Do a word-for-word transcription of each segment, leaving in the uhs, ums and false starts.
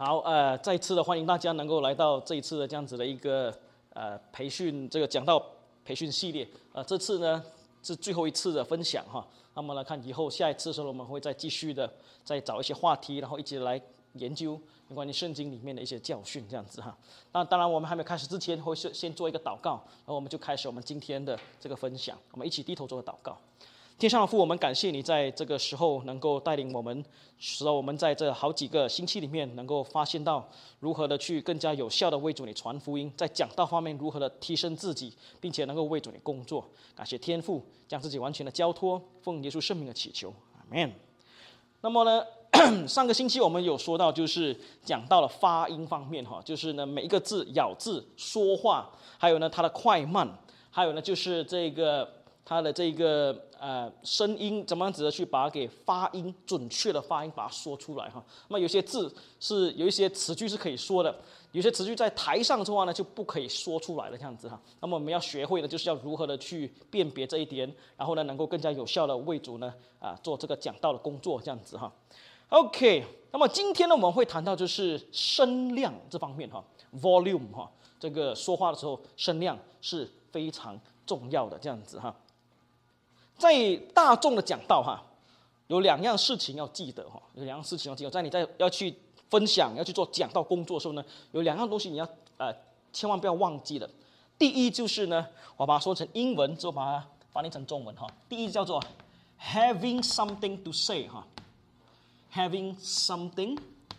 好，呃，再次的欢迎大家能够来到这一次的这样子的一个呃培训，这个讲道培训系列。呃，这次呢是最后一次的分享哈。那么来看以后下一次的时候，我们会再继续的再找一些话题，然后一起来研究有关于圣经里面的一些教训这样子哈。那当然我们还没有开始之前，会先做一个祷告，然后我们就开始我们今天的这个分享。我们一起低头做个祷告。天上的父，我们感谢你在这个时候能够带领我们，使得我们在这好几个星期里面能够发现到如何的去更加有效的为主你传福音，在讲道方面如何的提升自己，并且能够为主你工作。感谢天父将自己完全的交托，奉耶稣圣名的祈求，阿们。那么呢，上个星期我们有说到，就是讲到了发音方面哈，就是呢每一个字咬字、说话，还有呢它的快慢，还有呢就是这个。它的这个呃声音怎么样子的去把它给发音准确的发音把它说出来哈？那么有些字是有一些词句是可以说的，有些词句在台上的话呢就不可以说出来了这样子哈。那么我们要学会的就是要如何的去辨别这一点，然后呢能够更加有效的为主呢啊做这个讲道的工作这样子哈。OK， 那么今天呢我们会谈到就是声量这方面哈 ，volume 哈，这个说话的时候声量是非常重要的这样子哈。在大众的讲道哈，有两样事情要记得哈，有两样事情要记得，在你在要去分享、要去做讲道工作的时候呢，有两样东西你要呃千万不要忘记的。第一就是呢，我把它说成英文之后把它翻译成中文哈。第一叫做 having something to say 哈 ，having something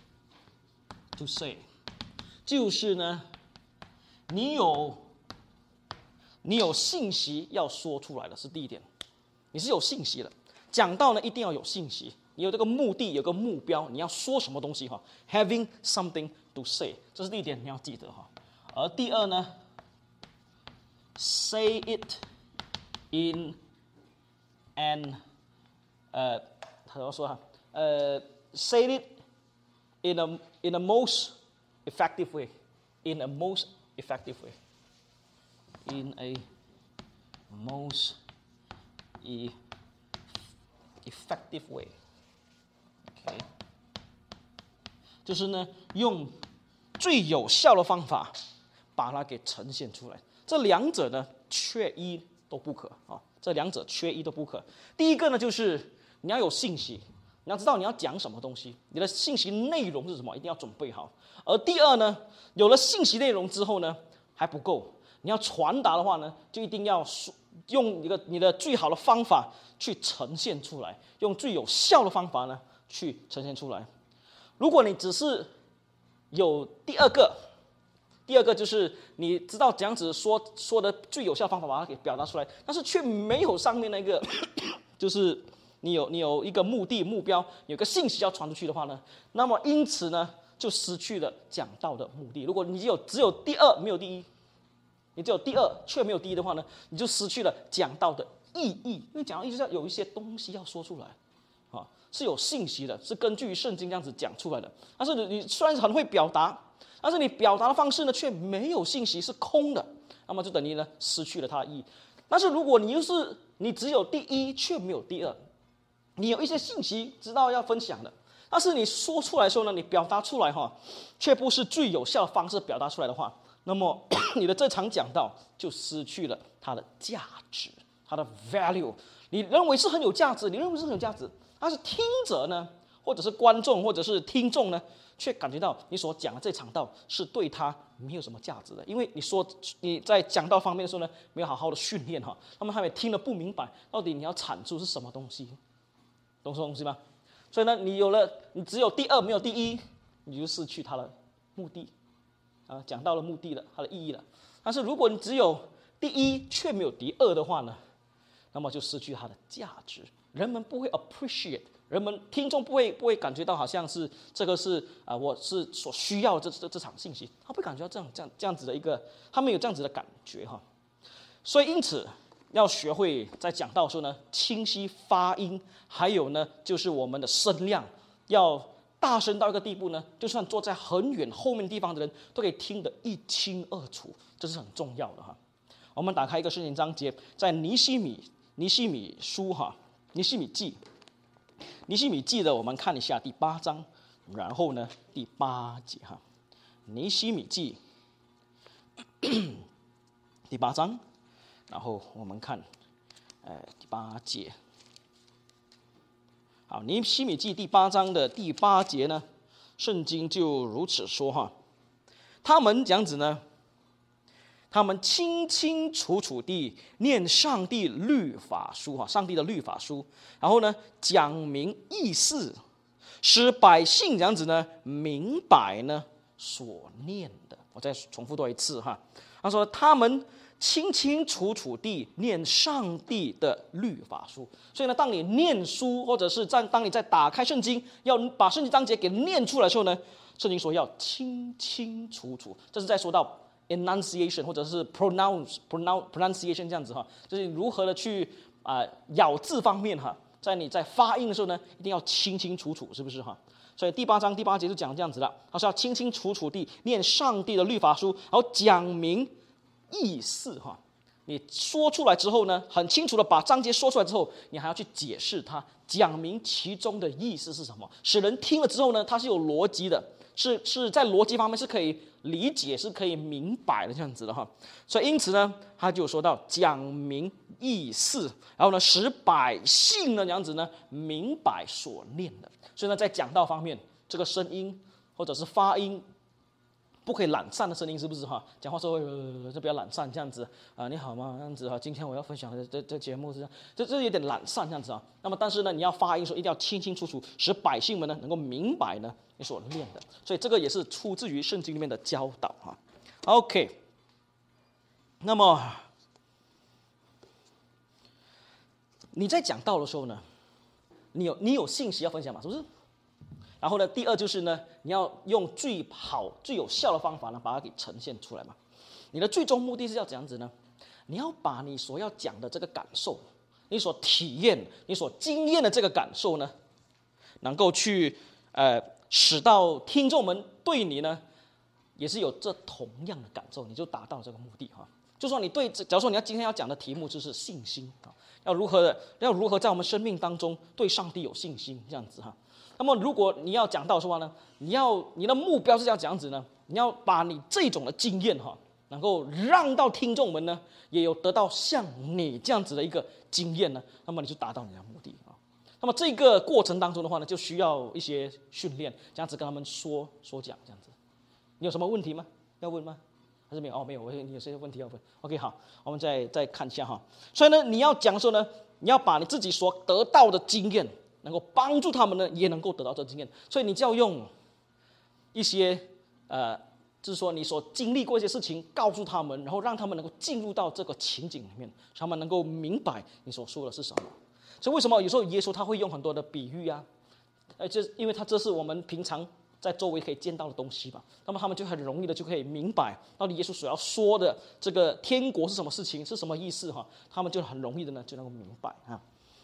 to say， 就是呢，你有你有信息要说出来的是第一点。你是有信息的，讲道呢一定要有信息，你有这个目的，有个目标，你要说什么东西哈 ？Having something to say， 这是第一点，你要记得哈。而第二呢 ，say it in an 呃，怎么说哈？呃 ，say it in a in a most effective way，in a most effective way，in a most effective way， OK， 就是呢，用最有效的方法把它给呈现出来。这两者呢，缺一都不可啊！这两者缺一都不可。第一个呢，就是你要有信息，你要知道你要讲什么东西，你的信息内容是什么，一定要准备好。而第二呢，有了信息内容之后呢，还不够，你要传达的话呢，就一定要说。用一个你的最好的方法去呈现出来，用最有效的方法呢去呈现出来。如果你只是有第二个，第二个就是你知道怎样子说说的最有效的方法把它给表达出来，但是却没有上面那个，就是你有你有一个目的目标，有个信息要传出去的话呢，那么因此呢就失去了讲道的目的。如果你有只有第二没有第一。你只有第二却没有第一的话呢，你就失去了讲道的意义。因为讲道意义就是要有一些东西要说出来，啊，是有信息的，是根据圣经这样子讲出来的。但是你虽然很会表达，但是你表达的方式呢却没有信息，是空的，那么就等于呢失去了它的意义。但是如果你就是你只有第一却没有第二，你有一些信息知道要分享的，但是你说出来的时候呢，你表达出来哈，却不是最有效的方式表达出来的话。那么你的这场讲道就失去了它的价值，它的 value。你认为是很有价值，你认为是很有价值，但是听者呢，或者是观众，或者是听众呢，却感觉到你所讲的这场道是对他没有什么价值的，因为你说你在讲道方面的时候呢，没有好好的训练哈，他们还没听得不明白，到底你要阐述是什么东西，懂什么东西吗？所以呢，你有了，你只有第二没有第一，你就失去它的目的。啊，讲到了目的了，它的意义了。但是如果你只有第一却没有第二的话呢，那么就失去它的价值。人们不会 appreciate， 人们听众不会不会感觉到好像是这个是啊、呃，我是所需要的这这这场信息，他不会感觉到这样这样这样子的一个，他们有这样子的感觉哈。所以因此要学会在讲道的时候呢，清晰发音，还有呢就是我们的声量要。大声到一个地步呢，就算坐在很远后面地方的人都可以听得一清二楚，这是很重要的哈。我们打开一个圣经章节，在尼希米尼希米书哈，尼希米记，尼希米记的我们看一下第八章， 然后呢，第八节哈，尼希米记第八章，然后我们看，呃，第八节。好，尼希米记第八章的第八节呢，圣经就如此说哈，他们这样子呢，他们清清楚楚地念上帝律法书哈，上帝的律法书，然后呢讲明意思，使百姓这样子呢明白呢所念的。我再重复多一次哈，他说他们清清楚楚地念上帝的律法书，所以呢，当你念书，或者是在当你在打开圣经，要把圣经章节给念出来的时候呢，圣经说要清清楚楚，这是在说到 enunciation 或者是 pronounce pronounce pronunciation 这样子哈，就是如何的去啊、呃、咬字方面哈，在你在发音的时候呢，一定要清清楚楚，是不是哈？所以第八章第八节就讲这样子了，他说要清清楚楚地念上帝的律法书，然后讲明意思哈，你说出来之后呢，很清楚的把章节说出来之后，你还要去解释它，讲明其中的意思是什么，使人听了之后呢，它是有逻辑的，是是在逻辑方面是可以理解，是可以明白的这样子的哈。所以因此呢，他就说到讲明意思，然后呢，使百姓呢这样子呢明白所念的。所以呢，在讲道方面，这个声音或者是发音，不可以懒散的声音，是不是哈？讲话时候呃就不要懒散这样子啊、呃，你好吗？这样子哈，今天我要分享的这这节目是这样，这这有点懒散这样子啊。那么但是呢，你要发音的时候一定要清清楚楚，使百姓们呢能够明白呢你所念的。所以这个也是出自于圣经里面的教导哈。OK， 那么你在讲道的时候呢，你有你有信息要分享嘛？是不是？然后呢，第二就是呢，你要用最好、最有效的方法呢，把它给呈现出来嘛。你的最终目的是要怎样子呢？你要把你所要讲的这个感受，你所体验、你所经验的这个感受呢，能够去呃，使到听众们对你呢，也是有这同样的感受，你就达到这个目的哈。就说你对，假如说你要今天要讲的题目就是信心啊，要如何的，要如何在我们生命当中对上帝有信心这样子哈。那么，如果你要讲到的话呢，你要你的目标是要怎样子呢？你要把你这种的经验哈，能够让到听众们呢，也有得到像你这样子的一个经验呢，那么你就达到你的目的啊。那么这个过程当中的话呢，就需要一些训练，这样子跟他们说说讲这样子。你有什么问题吗？要问吗？还是没有？哦，没有，我你有些问题要问。OK， 好，我们再再看一下哈。所以呢，你要讲的时候呢，你要把你自己所得到的经验，能够帮助他们呢，也能够得到这经验。所以你就要用一些呃，就是说你所经历过一些事情，告诉他们，然后让他们能够进入到这个情景里面，使他们能够明白你所说的是什么。所以为什么有时候耶稣他会用很多的比喻啊？呃，就因为他这是我们平常在周围可以见到的东西嘛，那么他们就很容易的就可以明白到底耶稣所要说的这个天国是什么事情，是什么意思哈？他们就很容易的呢就能够明白哈。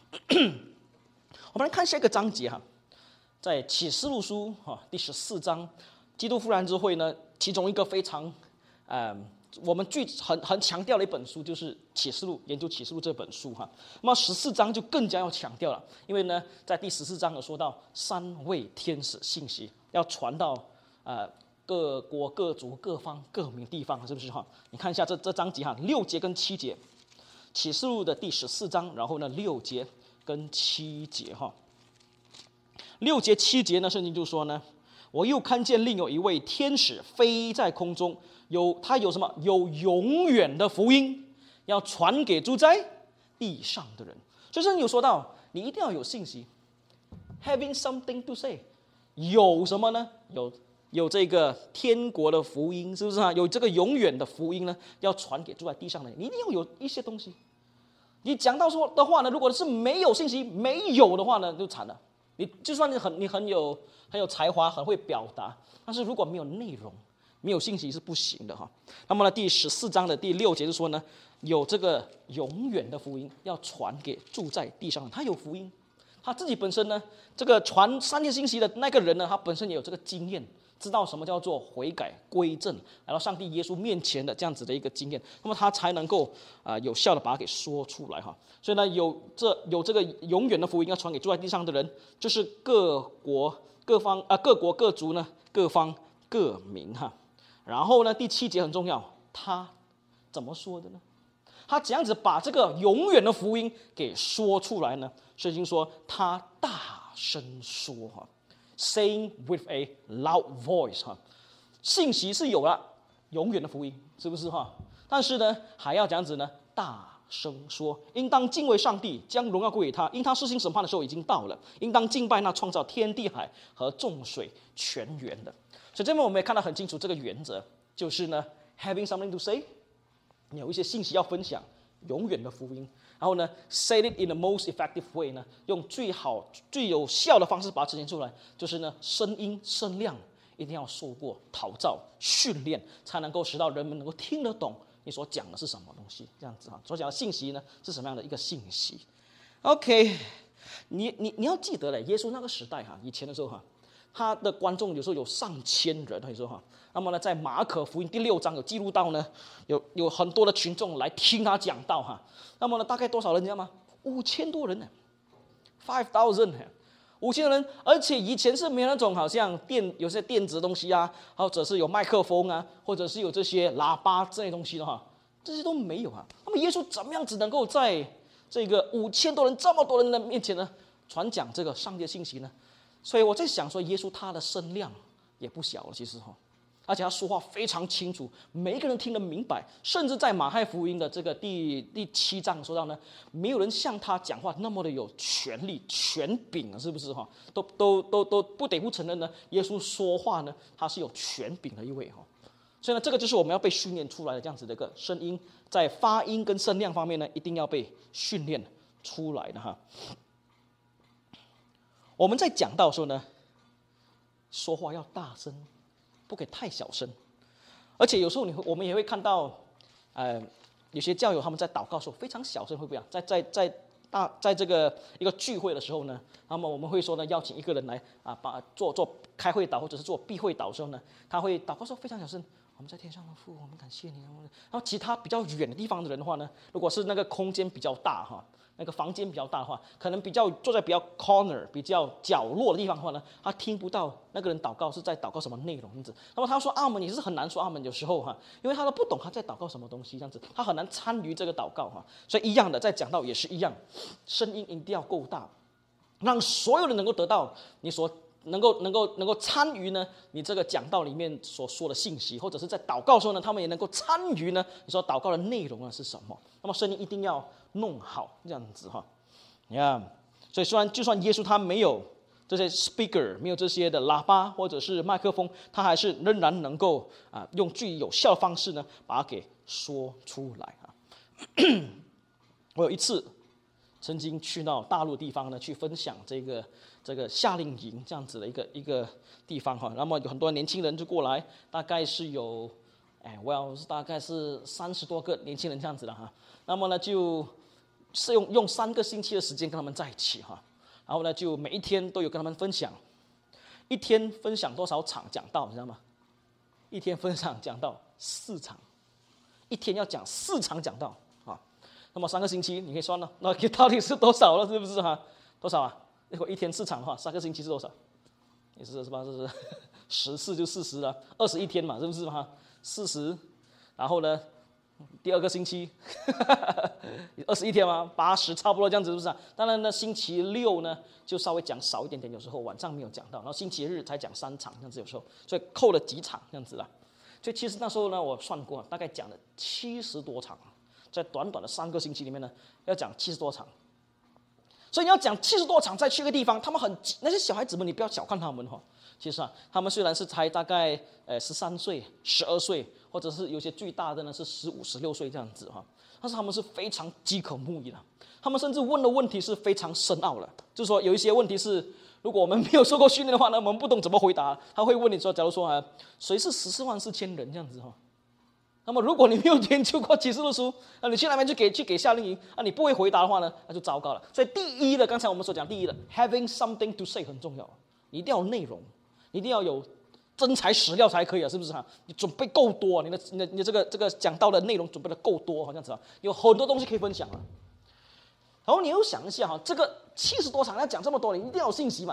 我们来看下一个章节哈，在启示录书哈第十四章，基督复燃之会呢，其中一个非常呃我们最很很强调的一本书就是启示录，研究启示录这本书哈。那么十四章就更加要强调了，因为呢在第十四章有说到三位天使信息要传到呃各国各族各方各民地方，是不是哈？你看一下这这章节哈，六节跟七节，启示录的第十四章，然后呢六节跟七节哈。六节七节呢，圣经就说呢，我又看见另有一位天使飞在空中，有他有什么？有永远的福音要传给住在地上的人。所以圣经有说到，你一定要有信息 ，having something to say。有什么呢？有有这个天国的福音，是不是啊？有这个永远的福音呢，要传给住在地上的人。你一定要有一些东西。你讲到说的话呢，如果是没有信息、没有的话呢，就惨了。你就算你很你很有很有才华，很会表达，但是如果没有内容、没有信息是不行的哈。那么呢，第十四章的第六节就说呢，有这个永远的福音要传给住在地上的人。他有福音，他自己本身呢，这个传三天信息的那个人呢，他本身也有这个经验，知道什么叫做悔改归正，来到上帝耶稣面前的这样子的一个经验，那么他才能够啊、呃、有效的把它给说出来哈。所以呢，有这有这个永远的福音要传给住在地上的人，就是各国各方啊各国各族呢，各方各民哈。然后呢，第七节很重要，他怎么说的呢？他怎样子把这个永远的福音给说出来呢？圣经说他大声说哈 ，saying with a loud voice 哈，信息是有了，永远的福音是不是哈？但是呢，还要这样子呢，大声说，应当敬畏上帝，将荣耀归给他，因他施行审判的时候已经到了，应当敬拜那创造天地海和众水泉源的。所以这边我们也看到很清楚这个原则，就是呢 ，having something to say。你有一些信息要分享，永远的福音，然后呢 ，say it in the most effective way 呢，用最好、最有效的方式把它呈现出来，就是呢，声音声量一定要受过陶造训练，才能够使到人们能够听得懂你所讲的是什么东西，这样子哈，所讲的信息呢是什么样的一个信息 ？OK， 你你你要记得嘞，耶稣那个时代哈，以前的时候哈。他的观众有时候有上千人，有时候哈，那么呢，在马可福音第六章有记录到呢，有有很多的群众来听他讲道哈，那么呢，大概多少人你知道吗？五千多人呢 ，five thousand， 五千人，而且以前是没有那种好像电有些电子东西啊，或者是有麦克风啊，或者是有这些喇叭这些东西的哈，这些都没有啊。那么耶稣怎么样子能够在这个五千多人这么多人的面前呢，传讲这个上帝的信息呢？所以我在想说，耶稣他的声量也不小了，其实哈，而且他说话非常清楚，每一个人听得明白。甚至在马太福音的这个第第七章说到呢，没有人像他讲话那么的有权力、权柄，是不是哈？都都都都不得不承认呢，耶稣说话呢，他是有权柄的一位哈。所以呢，这个就是我们要被训练出来的这样子的一个声音，在发音跟声量方面呢，一定要被训练出来的哈。我们在讲到的时候呢，说话要大声，不可以太小声。而且有时候你会，我们也会看到，呃，有些教友他们在祷告的时候非常小声，会不会啊？在在在大在这个一个聚会的时候呢，那么我们会说呢，邀请一个人来啊，把做做开会祷或者是做闭会祷的时候呢，他会祷告说非常小声。我们在天上的父，我们感谢你。然后其他比较远的地方的人的话呢，如果是那个空间比较大哈。那个房间比较大的话，可能比较坐在比较 corner 比较角落的地方的话呢，他听不到那个人祷告是在祷告什么内容这样子。那么他说阿门也是很难说阿门，有时候哈，因为他都不懂他在祷告什么东西这样子，他很难参与这个祷告哈。所以一样的，在讲道也是一样，声音一定要够大，让所有人能够得到你所能够能够能够参与呢，你这个讲道里面所说的信息，或者是在祷告的时候呢，他们也能够参与呢，你说祷告的内容呢是什么？那么声音一定要弄好，这样子哈，你看，所以虽然就算耶稣他没有这些 speaker， 没有这些的喇叭或者是麦克风，他还是仍然能够啊用最有效的方式呢，把它给说出来啊。我有一次曾经去到大陆地方呢，去分享这个这个夏令营这样子的一个一个地方哈，那么有很多年轻人就过来，大概是有，哎，我要大概是三十多个年轻人这样子的哈，那么呢就是用用三个星期的时间跟他们在一起哈，然后呢就每一天都有跟他们分享，一天分享多少场讲道，你知道吗？一天分享讲道四场，一天要讲四场讲道啊。那么三个星期你可以算了，那到底是多少了？是不是哈？多少啊？如果一天四场的话，三个星期是多少？也是是吧？是不是十四就四十了，二十一天嘛，是不是哈？四十，然后呢，第二个星期二十一天嘛，八十差不多这样子，是不是啊？当然呢，星期六呢就稍微讲少一点点，有时候晚上没有讲到，然后星期日才讲三场这样子，有时候所以扣了几场这样子啦。所以其实那时候呢，我算过，大概讲了七十多场。在短短的三个星期里面呢，要讲七十多场，所以你要讲七十多场，再去一个地方，他们很那些小孩子们，你不要小看他们哈。其实啊，他们虽然是才大概呃十三岁、十二岁，或者是有些最大的呢是十五、十六岁这样子哈，但是他们是非常饥渴慕义的，他们甚至问的问题是非常深奥的，就是说有一些问题是，如果我们没有受过训练的话呢，我们不懂怎么回答，他会问你说，假如说啊，谁是十四万四千人这样子哈。那么，如果你没有研究过启示录书，啊，你去那边去给去给夏令营，啊，你不会回答的话呢，那就糟糕了。所以，第一的，刚才我们所讲，第一的 ，having something to say 很重要，你一定要有内容，你一定要有真材实料才可以啊，是不是哈？你准备够多，你的你的你的这个这个讲到的内容准备的够多，好像子啊，有很多东西可以分享啊。然后你又想一下哈，这个七十多场要讲这么多，你一定要有信息嘛。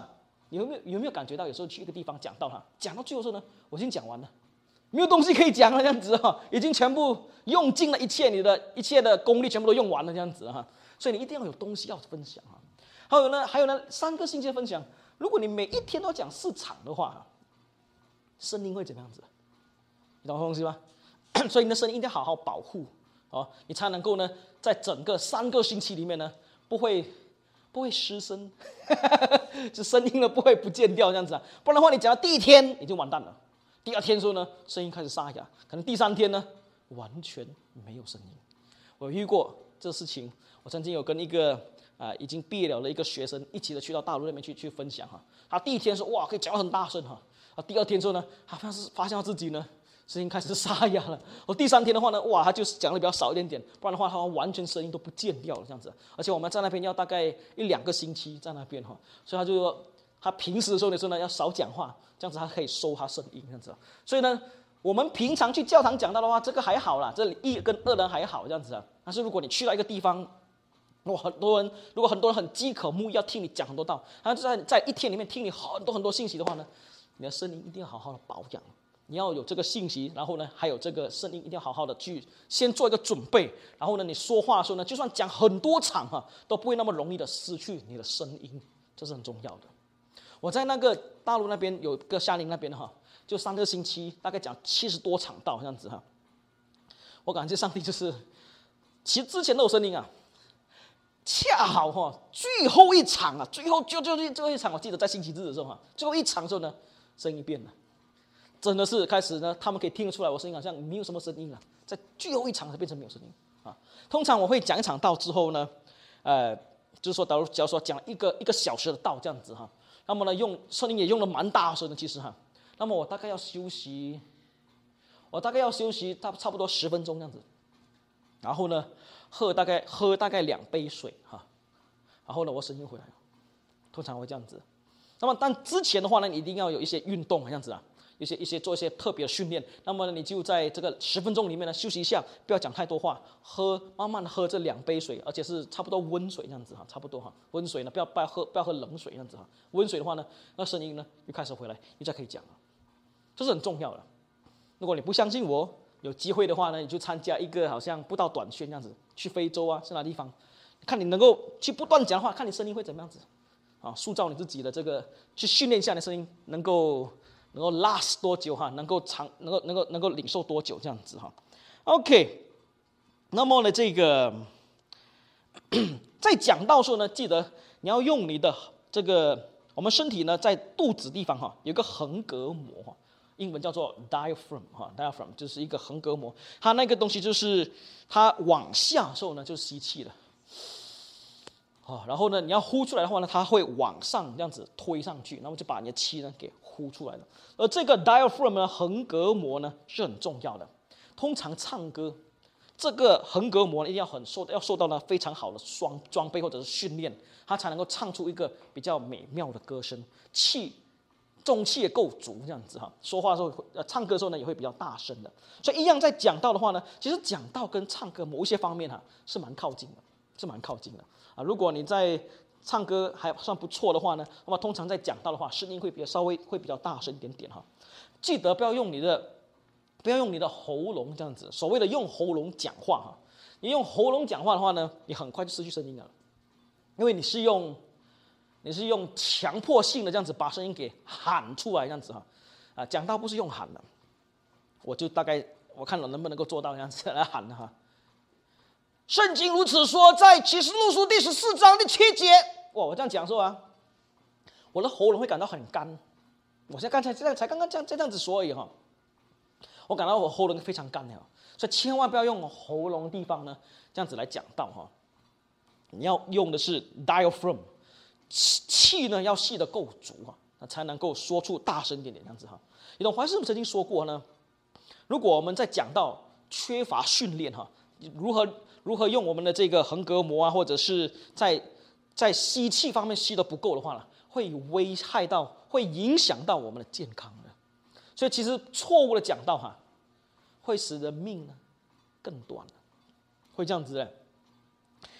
你有没有有没有感觉到有时候去一个地方讲到哈，讲到最后的时候呢，我已经讲完了，没有东西可以讲了，这样子哈，已经全部用尽了一切，你的一切的功力全部都用完了，这样子哈，所以你一定要有东西要分享哈。还有呢，还有呢，三个星期的分享，如果你每一天都讲四场的话，声音会怎么样子？你懂东西吗？所以你的声音一定要好好保护哦，你才能够呢，在整个三个星期里面呢，不会不会失声，就声音呢不会不见掉这样子啊，不然的话你讲到第一天已经完蛋了，第二天的时候呢，声音开始沙哑，可能第三天呢完全没有声音。我遇过这事情，我曾经有跟一个啊、呃、已经毕业了的一个学生一起的去到大陆那边去去分享哈，他第一天说哇可以讲得很大声哈，啊第二天之后呢，他发现发现到自己呢。声音开始沙哑了。我第三天的话呢，哇，他就是讲的比较少一点点，不然的话，他完全声音都不见掉了这样子。而且我们在那边要大概一两个星期在那边哈，所以他就说，他平时的时候的时候呢，要少讲话，这样子他可以收他声音这样子。所以呢，我们平常去教堂讲到的话，这个还好啦，这里一跟二人还好这样子啊。但是如果你去到一个地方，哇，很多人如果很多人很饥渴慕义要听你讲很多道，他就在在一天里面听你很多很多信息的话呢，你的声音一定要好好的保养。你要有这个信息，然后呢，还有这个声音，一定要好好的去先做一个准备。然后呢，你说话的时候呢，就算讲很多场哈，都不会那么容易的失去你的声音，这是很重要的。我在那个大陆那边有个夏令那边哈，就三个星期，大概讲七十多场道这样子哈。我感谢上帝，就是其实之前都有声音啊，恰好哈，最后一场啊，最后就就最后一场，我记得在星期日的时候哈，最后一场的时候呢，声音变了。真的是开始呢，他们可以听得出来，我声音好像没有什么声音了，在最后一场才变成没有声音啊。通常我会讲一场道之后呢，呃，就是说，假如假如说讲一个一个小时的道这样子哈，那么呢，用声音也用的蛮大声的，其实哈，那么我大概要休息，我大概要休息差差不多十分钟这样子，然后呢，喝大概喝大概两杯水哈，然后呢，我声音回来了，通常会这样子。那么但之前的话呢，你一定要有一些运动这样子啊。一些一些做一些特别的训练，那么你就在这个十分钟里面呢休息一下，不要讲太多话，喝慢慢的喝这两杯水，而且是差不多温水这样子哈，差不多哈，温水呢不要不要喝不要喝冷水这样子哈，温水的话呢，那声音呢又开始回来，又再可以讲了，这是很重要的。如果你不相信我，有机会的话呢，你就参加一个好像布道短宣这样子，去非洲啊，是哪地方，看你能够去不断讲话，看你声音会怎么样子啊，塑造你自己的这个，去训练一下你的声音能够。能够 last 多久哈？能够长，能够能够能够领受多久这样子哈 ？OK， 那么呢，这个在讲道的时候呢，记得你要用你的这个我们身体呢，在肚子地方哈，有个横膈膜哈，英文叫做 diaphragm 哈 ，diaphragm 就是一个横膈膜，它那个东西就是它往下的时候呢，就是吸气的。哦，然后呢，你要呼出来的话呢，它会往上这样子推上去，那么就把你的气呢给呼出来了。而这个 diaphragm 呢，横膈膜呢是很重要的。通常唱歌，这个横膈膜一定要很受要受到呢非常好的装装备或者是训练，它才能够唱出一个比较美妙的歌声，气中气也够足这样子哈。说话的时候，呃，唱歌的时候呢也会比较大声的。所以一样在讲道的话呢，其实讲道跟唱歌某一些方面哈是蛮靠近的，是蛮靠近的。啊，如果你在唱歌还算不错的话呢，那么通常在讲道的话，声音会比较稍微会比较大声一点点哈。记得不要用你的，不要用你的喉咙这样子。所谓的用喉咙讲话哈，你用喉咙讲话的话呢，你很快就失去声音了，因为你是用，你是用强迫性的这样子把声音给喊出来这样子哈。啊，讲道不是用喊的，我就大概我看我能不能够做到这样子来喊的哈。圣经如此说，在启示录书第十四章第七节，哇，我这样讲说啊，我的喉咙会感到很干。我现在刚才这样才刚刚这样这样子说而已哈，我感到我喉咙非常干了，所以千万不要用喉咙地方呢这样子来讲道哈。你要用的是 diaphragm， 气呢要吸得够足啊，那才能够说出大声一点点这样子哈。你懂怀师曾经说过呢，如果我们在讲到缺乏训练哈，如何如何用我们的这个横膈膜啊，或者是在在吸气方面吸得不够的话呢，会危害到，会影响到我们的健康的。所以其实错误的讲道哈，会使人命呢更短，会这样子的。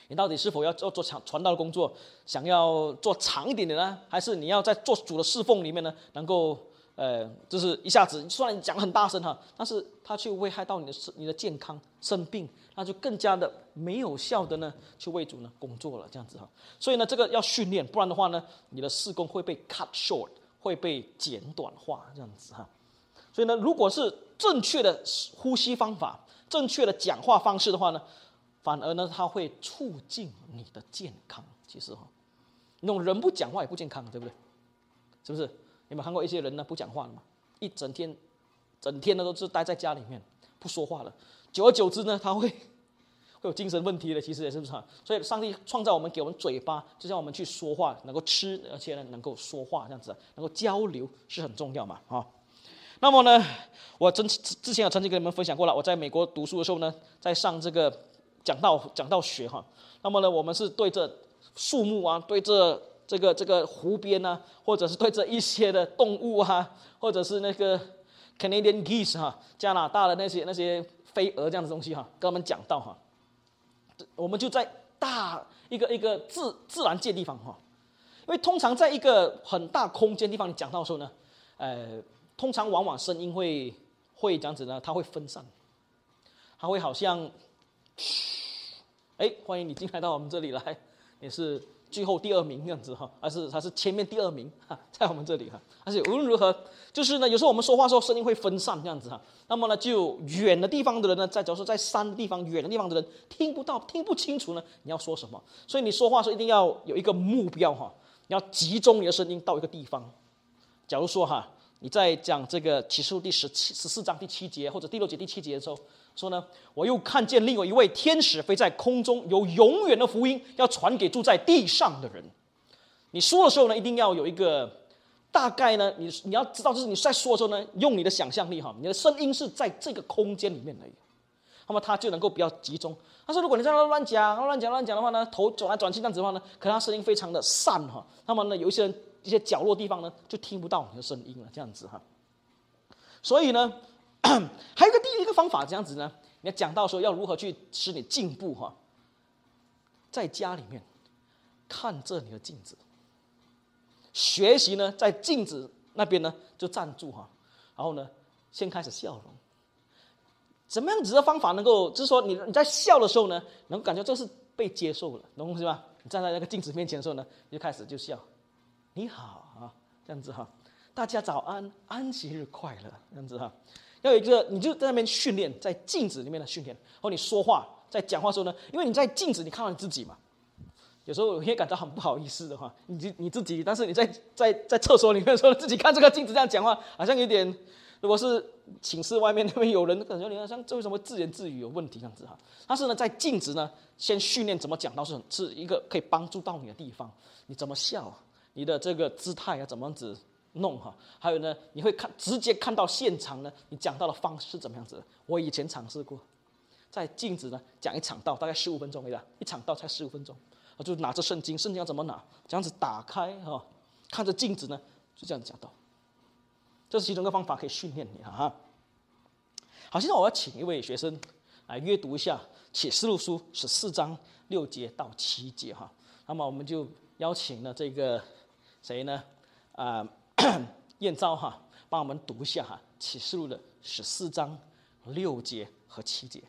你到底是否要做做传传道的工作，想要做长一点的呢，还是你要在做主的侍奉里面呢，能够呃，就是一下子虽然你讲很大声哈，但是它却危害到你的你的健康生病，那就更加的没有效的呢，去为主呢工作了这样子哈。所以呢，这个要训练，不然的话呢，你的事工会被 cut short， 会被简短化这样子哈。所以呢，如果是正确的呼吸方法，正确的讲话方式的话呢，反而呢，它会促进你的健康。其实哈，那种人不讲话也不健康，对不对？是不是？你有没有看过一些人呢不讲话了嘛？一整天，整天呢都是待在家里面不说话了，久而久之呢，他会会有精神问题的。其实也是不是？所以上帝创造我们，给我们嘴巴，就让我们去说话，能够吃，而且呢能够说话，这样子能够交流是很重要嘛啊。那么呢，我曾之前有曾经跟你们分享过了，我在美国读书的时候呢，在上这个讲道讲道学哈。那么呢，我们是对着树木啊，对着这个这个湖边啊，或者是对着一些的动物啊，或者是那个 Canadian geese 哈，加拿大的那些那些飞蛾这样的东西哈，跟他们讲道哈。我们就在大一个一个自自然界地方哈，因为通常在一个很大空间地方你讲道的时候呢，呃。通常往往声音会会这样子呢，它会分散，它会好像，哎，欢迎你进来到我们这里来，也是最后第二名这样子哈，还是还是前面第二名哈，在我们这里哈。而且无论如何，就是呢，有时候我们说话的时候声音会分散这样子哈，那么呢，就远的地方的人呢，在假如说在山的地方、远的地方的人听不到、听不清楚呢，你要说什么？所以你说话的时候一定要有一个目标哈，你要集中你的声音到一个地方。假如说哈。你在讲这个启示录第十七十四章第七节或者第六节第七节的时候，说呢，我又看见另有一位天使飞在空中，有永远的福音要传给住在地上的人。你说的时候呢，一定要有一个大概呢，你你要知道，就是你在说的时候呢，用你的想象力哈，你的声音是在这个空间里面的，那么它就能够比较集中。但是如果你在那乱讲乱讲乱讲的话呢，头转来转去这样子的话呢，可能它声音非常的散哈。那么呢，有一些人。一些角落地方呢，就听不到你的声音了，这样子哈。所以呢，还有一个第一个方法，这样子呢，你要讲到说要如何去使你进步哈，在家里面看着你的镜子，学习呢，在镜子那边呢就站住哈，然后呢，先开始笑容。怎么样子的方法能够，就是说你你在笑的时候呢，能够感觉这是被接受了，懂是吧？你站在那个镜子面前的时候呢，你就开始就笑。你好啊，这样子哈，大家早安，安息日快乐，这样子哈。要有一个，你就在那边训练，在镜子里面的训练。然后你说话，在讲话的时候呢，因为你在镜子，你看到你自己嘛，有时候你会感到很不好意思的话，你你自己，但是你在在在厕所里面的时候，自己看这个镜子这样讲话，好像有点，如果是寝室外面那边有人，感觉你好像这为什么自言自语有问题这样子哈。但是呢，在镜子呢，先训练怎么讲到是是一个可以帮助到你的地方，你怎么笑。你的这个姿态要怎么样子弄哈？还有呢，你会看直接看到现场呢，你讲到的方式怎么样子？我以前尝试过，在镜子呢讲一场道，大概十五分钟，对吧？一场道才十五分钟，我就拿着圣经，圣经要怎么拿？这样子打开哈，看着镜子呢，就这样讲道。这是其中一个方法，可以训练你哈。好，现在我要请一位学生来阅读一下启示录书十四章六节到七节哈。那么我们就邀请了这个。谁呢？啊、呃，燕昭哈，帮我们读一下哈，《启示录》的十四章六节和七节，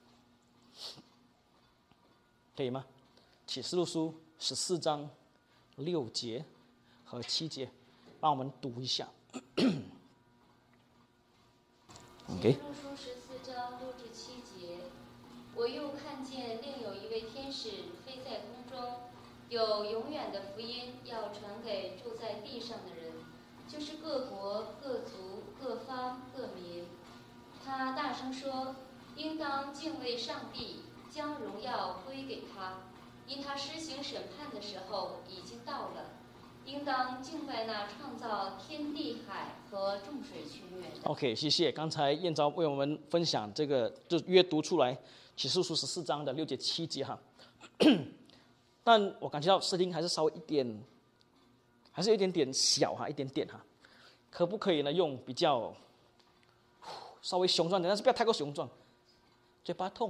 可以吗？《启示录》书十四章六节和七节，帮我们读一下。 启示录书十四章六至七节，我又看见另有一位天使飞在空中。有永远的福音要传给住在地上的人，就是各国、各族、各方、各民。他大声说：“应当敬畏上帝，将荣耀归给他，因他施行审判的时候已经到了。应当敬拜那创造天地海和众水泉源的。” OK， 谢谢。刚才燕昭为我们分享这个，就阅读出来启示录十四章的六节七节哈。但我感觉到声音还是稍微一点，还是有一点点小哈，一点点哈，可不可以呢？用比较稍微雄壮点，但是不要太过雄壮，嘴巴痛哈，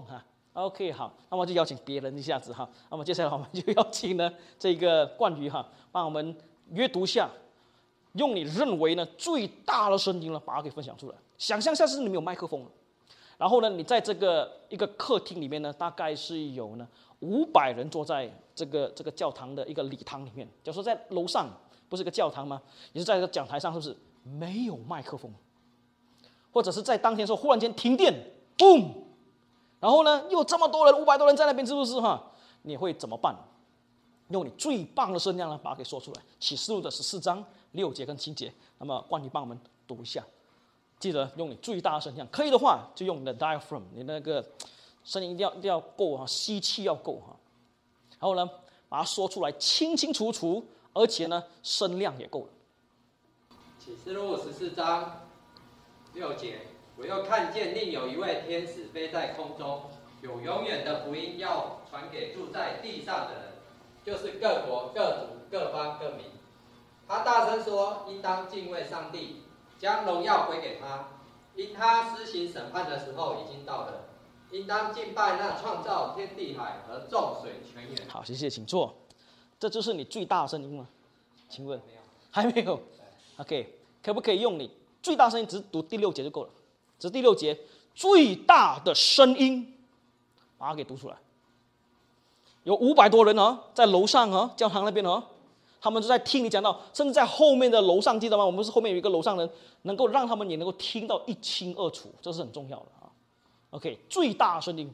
OK， 好，那么就邀请别人一下子哈。那么接下来我们就邀请呢这个冠宇哈，帮我们阅读一下，用你认为呢最大的声音呢，把它给分享出来。想象下是你没有麦克风了，然后呢，你在这个一个客厅里面呢，大概是有呢五百人坐在这个这个教堂的一个礼堂里面。假如说在楼上不是个教堂吗？也是在这个讲台上，是不是没有麦克风？或者是在当天说忽然间停电，嘣，然后呢又这么多人，五百多人在那边，是不是哈？你会怎么办？用你最棒的声量呢，把它给说出来。启示录的十四章六节跟七节，那么冠宇帮我们读一下。记得用你最大的声量，可以的话就用你的 diaphragm， 你那个声音一定要一定要够哈，吸气要够哈。然后呢，把它说出来清清楚楚，而且呢声量也够了。 启示录十四章六节，我又看见另有一位天使飞在空中，有永远的福音要传给住在地上的人，就是各国、各族、各方、各民。他大声说：应当敬畏上帝，将荣耀归给他，因他施行审判的时候已经到了。应当敬拜那创造天地海和众水泉源。 好，谢谢，请坐。这就是你最大的声音吗？请问还没有 ？OK， 可不可以用你最大声音，只读第六节就够了？只第六节最大的声音，把它给读出来。有五百多人哦，在楼上哦，教堂那边哦，他们就在听你讲到，甚至在后面的楼上，记得吗？我们是后面有一个楼上人，能够让他们也能够听到一清二楚，这是很重要的啊。OK， 最大的声音。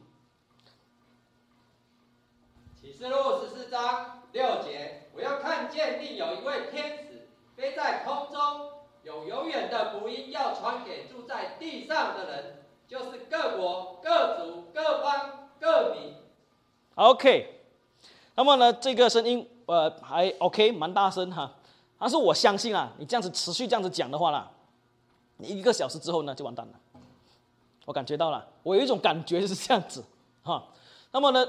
启示录十四章六节，我又看见另有一位天使飞在空中，有永远的福音要传给住在地上的人，就是各国、各族、各方、各民。 OK， 那么呢，这个声音呃还 OK， 蛮大声哈。但是我相信啊，你这样子持续这样子讲的话啦，你一个小时之后呢就完蛋了。我感觉到了，我有一种感觉就是这样子哈。那么呢，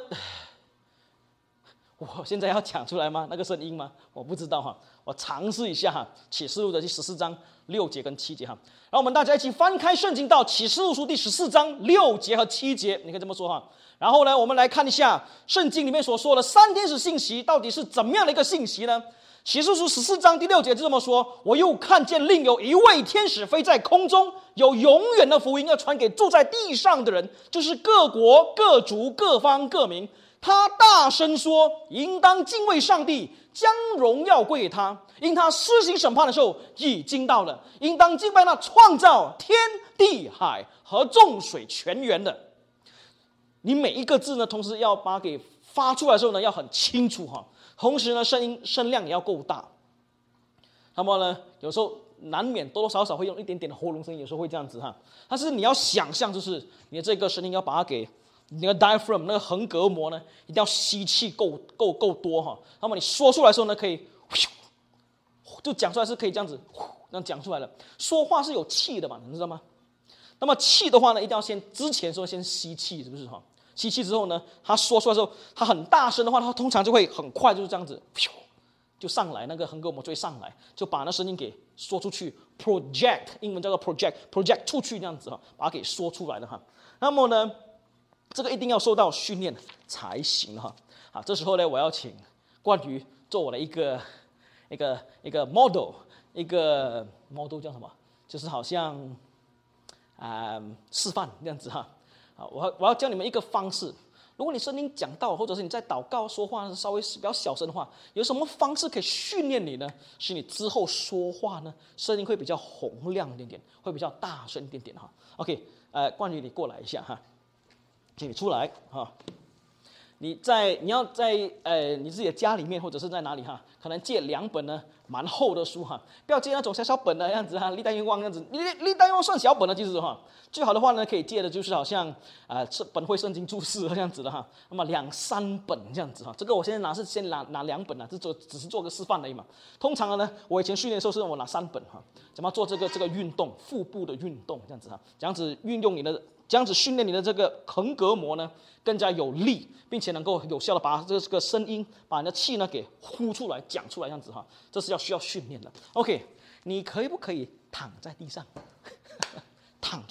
我现在要讲出来吗？那个声音吗？我不知道哈。我尝试一下哈，启示录的第十四章六节跟七节哈。然后我们大家一起翻开圣经到启示录书第十四章六节和七节，你可以这么说哈。然后呢，我们来看一下圣经里面所说的三天使信息到底是怎么样的一个信息呢？启示录十四章第六节就这么说：我又看见另有一位天使飞在空中，有永远的福音要传给住在地上的人，就是各国、各族、各方、各民。他大声说：应当敬畏上帝，将荣耀归给他，因他施行审判的时候已经到了。应当敬拜那创造天地海和众水泉源的。你每一个字呢，同时要把它给发出来的时候呢，要很清楚哈。同时呢，声音声量也要够大。那么呢，有时候难免多多少少会用一点点的喉咙声音，有时候会这样子哈。但是你要想象，就是你的这个声音要把它给你的 diaphragm 那个横膈膜呢，一定要吸气够够够多哈。那么你说出来的时候呢，可以就讲出来是可以这样子这样讲出来的。说话是有气的嘛，你知道吗？那么气的话呢，一定要先之前说先吸气，是不是哈？吸气之后呢，他说出来的时候，他很大声的话，他通常就会很快就是这样子，就上来，那个横膈膜就会上来，就把那声音给说出去 ，project， 英文叫做 project，project 出去这样子哈，把它给说出来的哈。那么呢，这个一定要受到训练才行哈。好，这时候呢，我要请冠宇做我的一个一个一个 model， 一个 model 叫什么？就是好像啊、呃、示范这样子哈。啊，我要我要教你们一个方式。如果你声音讲到，或者是你在祷告说话稍微比较小声的话，有什么方式可以训练你呢？是你之后说话呢，声音会比较洪亮一点点，会比较大声一点点哈。OK， 呃，冠宇你过来一下哈，请你出来哈。你在你要在呃你自己的家里面或者是在哪里哈，可能借两本呢蛮厚的书哈，不要借那种小小本的样子哈，历代愿望样子，历历代愿望算小本的，其实哈。最好的话呢，可以借的就是好像啊，这、呃、本会圣经注释这样子的哈，那么两三本这样子哈。这个我现在拿是先拿拿两本啊，这做只是做个示范而已嘛。通常呢，我以前训练的时候是我拿三本哈，怎么做这个这个运动，腹部的运动这样子哈，这样子运用你的，这样子训练你的这个横膈膜呢，更加有力，并且能够有效的把这个声音，把你的气呢给呼出来、讲出来这样子哈，这是要需要训练的。OK， 你可以不可以躺在地上，躺住？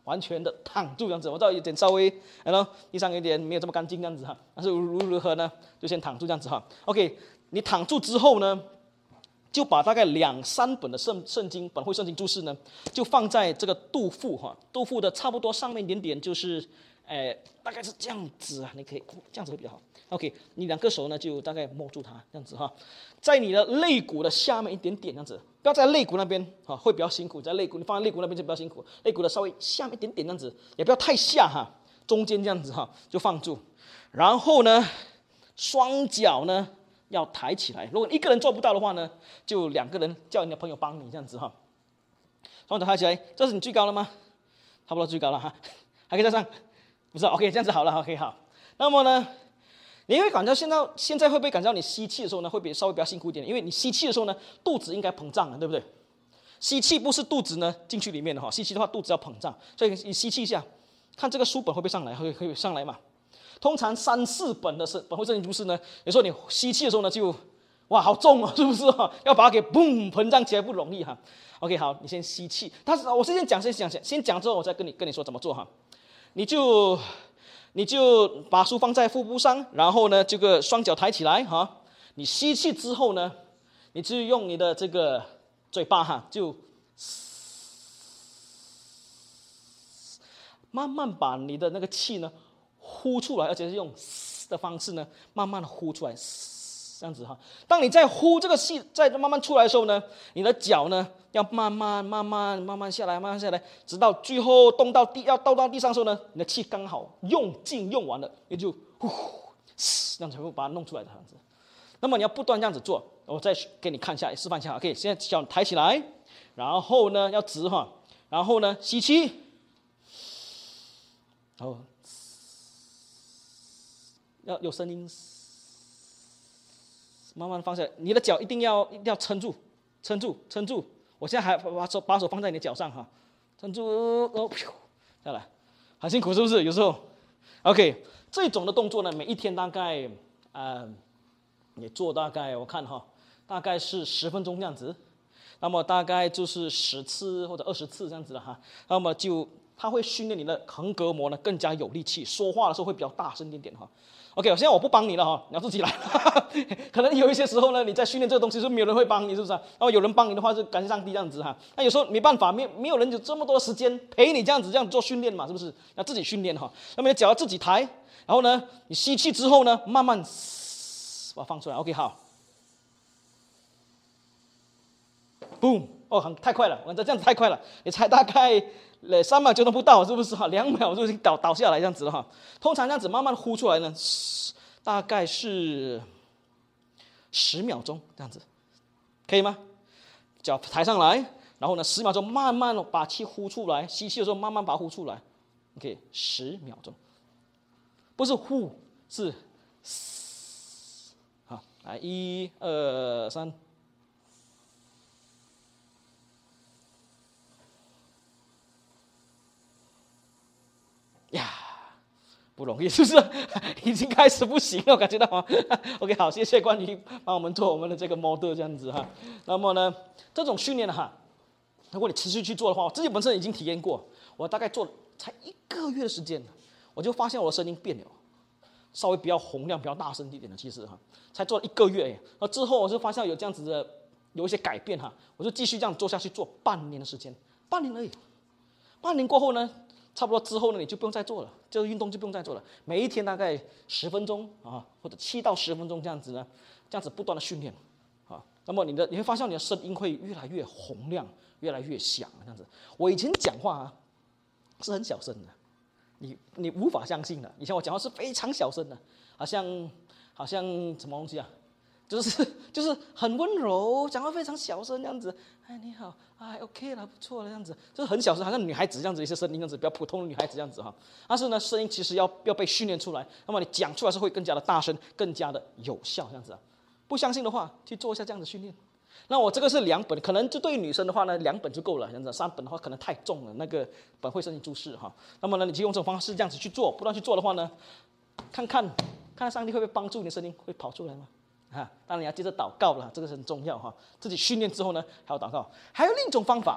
完全的躺住这样子。我知道有点稍微，然后地上有点没有这么干净这样子哈，但是无论如何呢，就先躺住这样子哈。OK， 你躺住之后呢，就把大概两三本的圣圣经本会圣经注释呢，就放在这个肚腹哈，肚腹的差不多上面一点点，就是，呃，大概是这样子啊，你可以这样子会比较好。OK， 你两个手呢就大概摸住它这样子哈，在你的肋骨的下面一点点这样子，不要在肋骨那边哈，会比较辛苦。在肋骨，你放在肋骨那边就比较辛苦，肋骨的稍微下面一点点这样子，也不要太下哈，中间这样子哈就放住。然后呢，双脚呢要抬起来。如果一个人做不到的话呢，就两个人叫你的朋友帮你这样子哈。双脚抬起来，这是你最高了吗？差不多最高了哈，还可以再上，不是 ？OK， 这样子好了 ，OK 好。那么呢？你会感到现在现在会不会感到你吸气的时候呢，会比稍微比较辛苦一点？因为你吸气的时候呢，肚子应该膨胀了，对不对？吸气不是肚子呢进去里面的哈，吸气的话肚子要膨胀，所以你吸气一下，看这个书本会不会上来，会会上来嘛？通常三四本的是本会圣经注释呢，有时候你吸气的时候呢就哇好重哦，是不是哈？要把它给嘣膨胀起来不容易哈。OK， 好，你先吸气，但是我是先讲先讲先讲之后，我再跟你跟你说怎么做哈，你就。你就把书放在腹部上，然后呢，这个双脚抬起来哈。你吸气之后呢，你就用你的这个嘴巴哈，就慢慢把你的那个气呢呼出来，而且是用的方式呢，慢慢的呼出来，这样子哈。当你在呼这个气在慢慢出来的时候呢，你的脚呢要慢慢慢慢慢慢下来，慢慢下来，直到最后动到地要到到地上的时候呢，你的气刚好用尽用完了，也就呼这样才会把它弄出来的样子。那么你要不断这样子做，我再给你看一下，示范一下。OK， 现在脚抬起来，然后呢要直哈，然后呢吸气，然后要有声音。慢慢放下来，你的脚一定要一定要撑住，撑住，撑住。我现在还把手把手放在你的脚上哈，撑住，哦，下来，很辛苦是不是？有时候 ，OK， 这种的动作呢，每一天大概呃，也做大概我看哈，大概是十分钟这样子，那么大概就是十次或者二十次这样子的哈，那么就它会训练你的横膈膜呢更加有力气，说话的时候会比较大声一点点哈。OK， 现在我不帮你了哈，你要自己来。可能有一些时候呢，你在训练这个东西，是没有人会帮你，是不是啊？然后有人帮你的话，就感谢上帝这样子哈。那有时候没办法，没没有人有这么多的时间陪你这样子这样做训练嘛，是不是？要自己训练哈。那么你脚要自己抬，然后呢，你吸气之后呢，慢慢把它放出来。OK， 好。Boom！ 哦，很太快了，我这样子太快了，你才大概呃三秒钟都不到，是不是哈？两秒就已经倒倒下来这样子了哈。通常这样子慢慢呼出来呢，大概是十秒钟这样子，可以吗？脚抬上来，然后呢十秒钟慢慢把气呼出来，吸气的时候慢慢把它呼出来。OK， 十秒钟，不是呼，是好，来一二三。呀，不容易，是不是？已经开始不行了，我感觉到吗 ？OK， 好，谢谢关于帮我们做我们的这个 model 这样子哈。那么呢，这种训练哈，如果你持续去做的话，我自己本身已经体验过，我大概做才一个月的时间，我就发现我的声音变了，稍微比较洪亮、比较大声一点的，其实哈，才做了一个月，那之后我就发现有这样子的有一些改变哈，我就继续这样做下去，做半年的时间，半年而已，半年过后呢？差不多之后呢，你就不用再做了，这个运动就不用再做了。每一天大概十分钟啊，或者七到十分钟这样子呢，这样子不断的训练啊，那么你的你会发现你的声音会越来越洪亮，越来越响这样子。我以前讲话啊是很小声的，你你无法相信的。以前我讲话是非常小声的，好像好像什么东西啊？就是就是很温柔，讲话非常小声这样子。哎，你好，哎 ，OK 了，不错了这样子，就是很小声，好像女孩子这样子一些声音这样子，比较普通的女孩子这样子哈。但是呢，声音其实要要被训练出来，那么你讲出来是会更加的大声，更加的有效这样子啊。不相信的话，去做一下这样的训练。那我这个是两本，可能就对于女生的话呢，两本就够了，这样子。三本的话可能太重了，那个本会圣经注释哈。那么呢，你就用这种方式这样子去做，不断去做的话呢，看看看上帝会不会帮助你的声音会跑出来吗？啊，当然你要接着祷告了，这个是很重要哈。自己训练之后呢，还要祷告。还有另一种方法，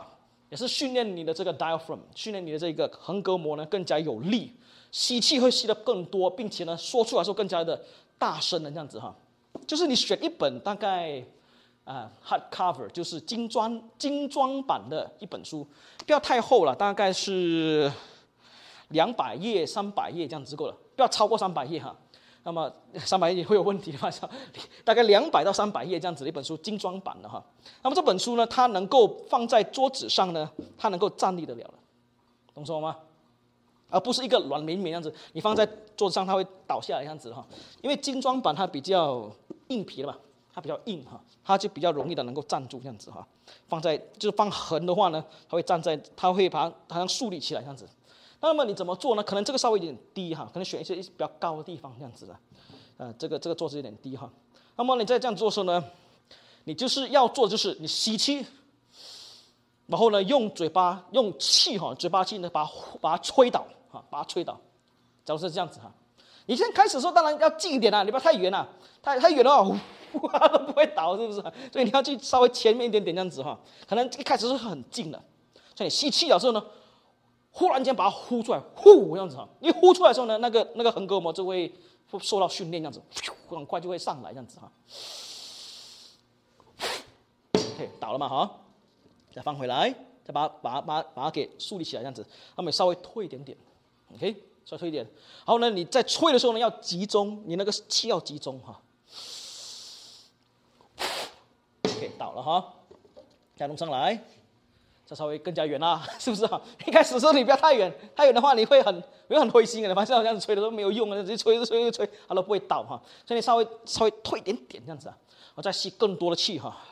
也是训练你的这个 diaphragm， 训练你的这个横膈膜呢更加有力，吸气会吸得更多，并且呢说出来的时候更加的大声的这样子哈。就是你选一本大概啊、呃、hardcover， 就是精装精装版的一本书，不要太厚了，大概是两百页、三百页这样子够了，不要超过三百页哈。那么三百页会有问题的话，大概两百到三百页这样子的一本书，精装版的哈。那么这本书呢，它能够放在桌子上呢，它能够站立得了的，懂说吗？而不是一个软绵绵这样子，你放在桌子上它会倒下来这样子哈。因为精装版它比较硬皮的嘛，它比较硬哈，它就比较容易的能够站住这样子哈。放在就是放横的话呢，它会站在，它会把它好像竖立起来这样子。那么你怎么做呢？可能这个稍微有点低哈，可能选一些比较高的地方这样子的，呃，这个这个桌子有点低哈。那么你在这样做的时候呢，你就是要做的就是你吸气，然后呢用嘴巴用气哈，嘴巴气呢把把它吹倒哈，把它吹倒。假如是这样子哈，你现在开始的时候当然要近一点啦，你不要太远啦，太太远的话呼它都不会倒，是不是？所以你要去稍微前面一点点这样子哈，可能一开始是很近的，所以你吸气的时候呢。忽然间把它呼出来，呼这样子哈，一呼出来的时候呢，那个那个横膈膜就会受到训练，这样子，很快就会上来这样子哈。OK， 倒了嘛哈，再放回来，再把它把它把它把它给竖立起来这样子，那么稍微推一点点 ，OK， 稍微推一点。然后呢，你在吹的时候呢，要集中，你那个气要集中哈。OK， 倒了哈，再弄上来。这稍微更加远啦，是不是啊？一开始的时候你不要太远，太远的话你会很你会很灰心的，你发现这样子吹的都没有用的，直接吹着吹着吹，它都不会倒哈。所以你稍微稍微退一点点这样子啊，我再吸更多的气哈。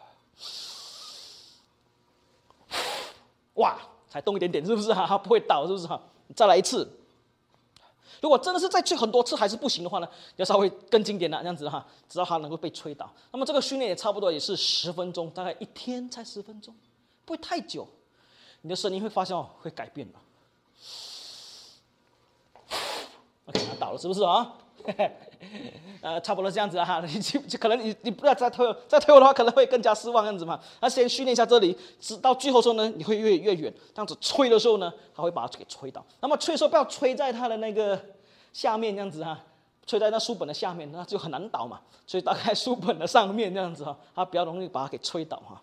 哇，才动一点点，是不是哈？它不会倒，是不是哈？再来一次。如果真的是再吹很多次还是不行的话呢，要稍微更经典了，这样子哈，直到它能够被吹倒。那么这个训练也差不多也是十分钟，大概一天才十分钟。不会太久，你的声音会发现哦会改变的。OK， 它倒了是不是啊？呃，差不多这样子哈，你就可能你你不要再推再推我的话，可能会更加失望这样子嘛。那先训练一下这里，直到最后时候呢，你会越越远。这样子吹的时候呢，它会把它给吹倒。那么吹的时候不要吹在它的那个下面这样子哈，吹在那书本的下面，那就很难倒嘛。所以大概书本的上面这样子哈，它比较容易把它给吹倒哈。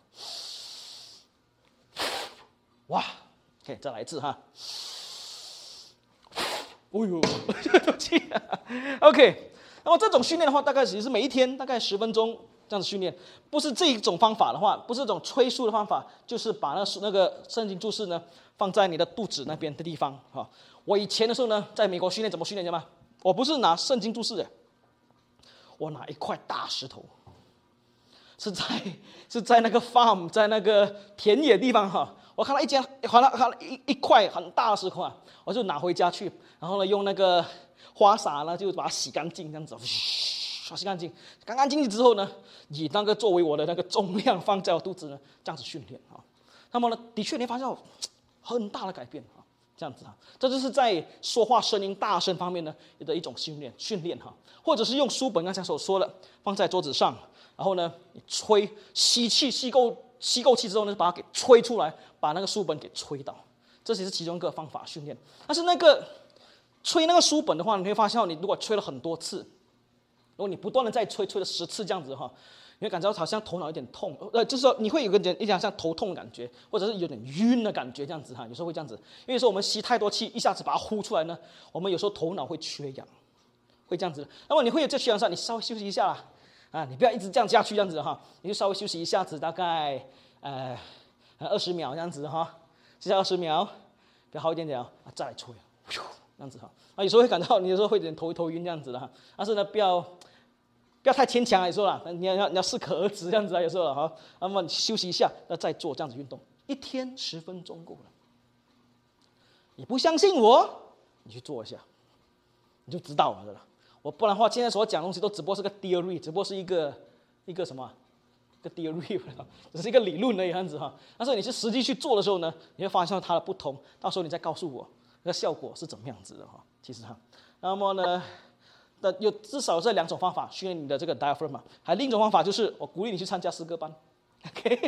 哇 ，OK， 再来一次哈。哦呦，这都气啊 ！OK， 那么这种训练的话，大概也是每一天大概十分钟这样子训练，不是这一种方法的话，不是这种吹数的方法，就是把那那个圣经注释呢放在你的肚子那边的地方哈。我以前的时候呢，在美国训练怎么训练的吗？我不是拿圣经注释的，我拿一块大石头。是在是在那个 farm， 在那个田野地方哈，我看到一间，看到看到一一块很大的石头啊，我就拿回家去，然后呢用那个花洒呢就把它洗干净，这样子，嘘，洗干净，干干净净之后呢，以那个作为我的那个重量放在我肚子呢，这样子训练啊。那么呢，的确你发现很大的改变啊，这样子啊，这就是在说话声音大声方面呢的一种训练训练哈，或者是用书本刚才所说的放在桌子上。然后呢，你吹吸气，吸够吸够气之后呢，把它给吹出来，把那个书本给吹倒，这也是其中一个方法训练。但是那个吹那个书本的话，你会发现，你如果吹了很多次，如果你不断的再吹，吹了十次这样子哈，你会感觉好像头脑有点痛，呃，就是说你会有个点一点像头痛的感觉，或者是有点晕的感觉这样子哈，有时候会这样子，因为说我们吸太多气，一下子把它呼出来呢，我们有时候头脑会缺氧，会这样子。那么你会有这缺氧上，你稍微休息一下啦。啊，你不要一直这样下去，这样子哈，你就稍微休息一下子，大概呃二十秒这样子哈，接下二十秒，比较好一点点啊，再来吹，这样子哈，啊有时候会感到你有时候会有点头头晕这样子的哈，但是呢不要不要太牵强啊，有时候啦，你要你要适可而止这样子啊，有时候哈，那么你休息一下，那再做这样子运动，一天十分钟够了。你不相信我，你去做一下，你就知道了的了。我不然的话，现在所讲的东西都只不过是个 theory， 只不过是一个一个什么，一个 theory， 只是一个理论的样子哈。但是你是实际去做的时候呢，你会发现它的不同。到时候你再告诉我那个效果是怎么样子的哈。其实哈，那么呢，那有至少这两种方法训练你的这个 diaphragm。还有另一种方法就是，我鼓励你去参加诗歌班 ，OK，